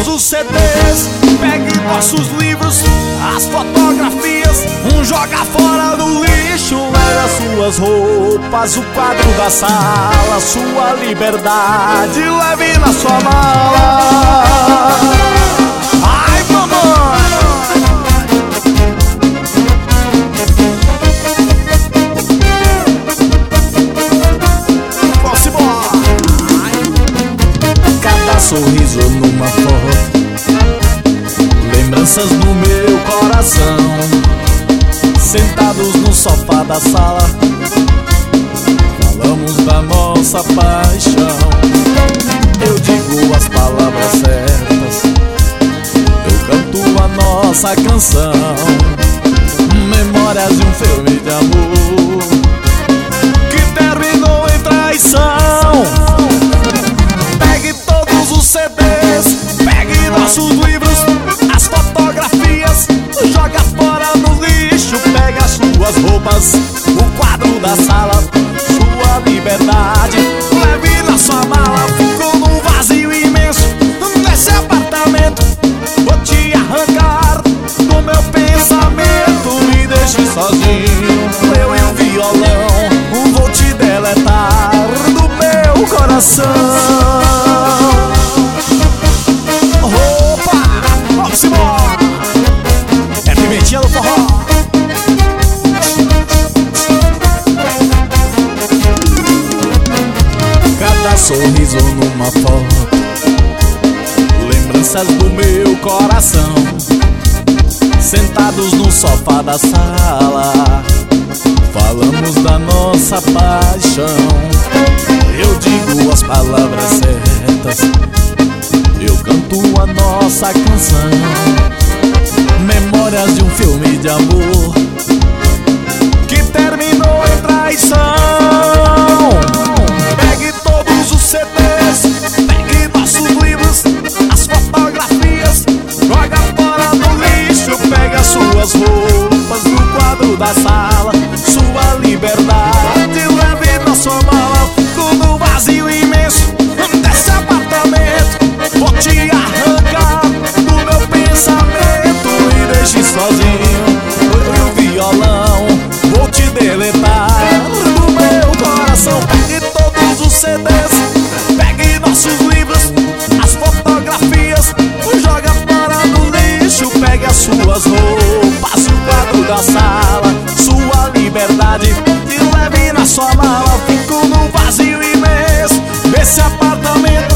todos os CDs, pegue nossos livros, as fotografias, joga fora do lixo. Leve as suas roupas, o quadro da sala, sua liberdade, leve na sua mala. Ai, mamãe! Vamos embora! Cada sorriso numa foto, lembranças no meu coração. Sentados no sofá da sala, falamos da nossa paixão. Eu digo as palavras certas, eu canto a nossa canção. Memórias de um filme de amor que terminou em traição. Pegue todos os CDs, pegue nossos livros, as fotografias, joga fora no lixo. Pega as suas roupas, o quadro da sala, sua liberdade, leve na sua mala. Ficou num vazio imenso nesse apartamento, vou te arrancar do meu pensamento. Me deixe sozinho, eu e o violão, vou te deletar do meu coração. Opa, vamos embora! É pimentinha do forró. Cada sorriso numa foto, lembranças do meu coração. Sentados no sofá da sala, falamos da nossa paixão. Eu digo as palavras certas, eu canto a nossa canção. Memórias de um filme de amor que terminou em traição. Pegue todos os CDs, pegue nossos livros, as fotografias, joga fora no lixo. Pegue as suas roupas, no quadro da sala, sua liberdade, leve na sua mala. Fico no vazio imenso desse apartamento, vou te arrancar do meu pensamento. Me deixe sozinho, eu e o violão, vou te deletar do meu coração. Pegue todos os CDs, pegue nossos livros, as fotografias, joga fora no lixo. Pegue as suas roupas, o quadro da sala, sua liberdade, e leve na sua mala. Fico num vazio imenso desse apartamento,